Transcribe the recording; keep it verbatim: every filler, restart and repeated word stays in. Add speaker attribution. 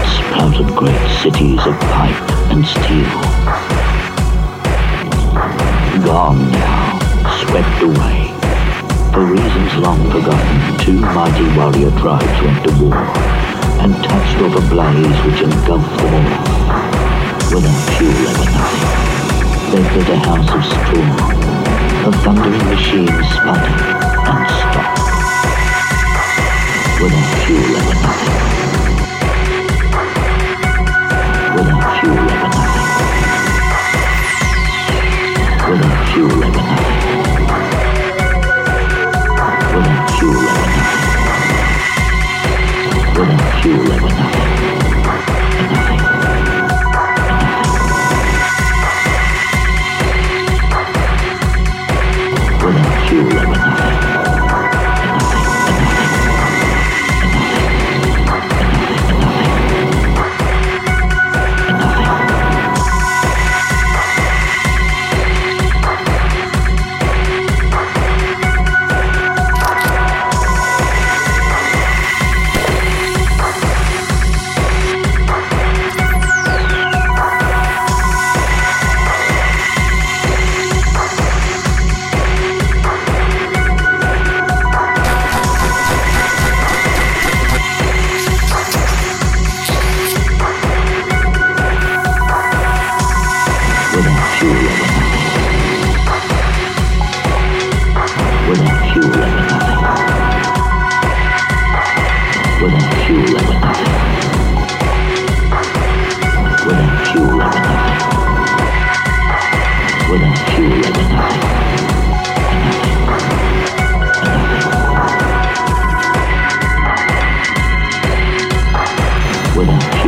Speaker 1: sprouted great cities of pipe and steel. Gone now, swept away. For reasons long forgotten, two mighty warrior tribes went to war and touched off a blaze which engulfed them all. Without fuel they were nothing. They built a house of straw. The thundering machine sputtered and stopped. Without fuel they were nothing. Without fuel they were nothing. Without fuel they were nothing. Without fuel they were nothing. Without fuel they were nothing. Nothing. Without fuel they were nothing. Without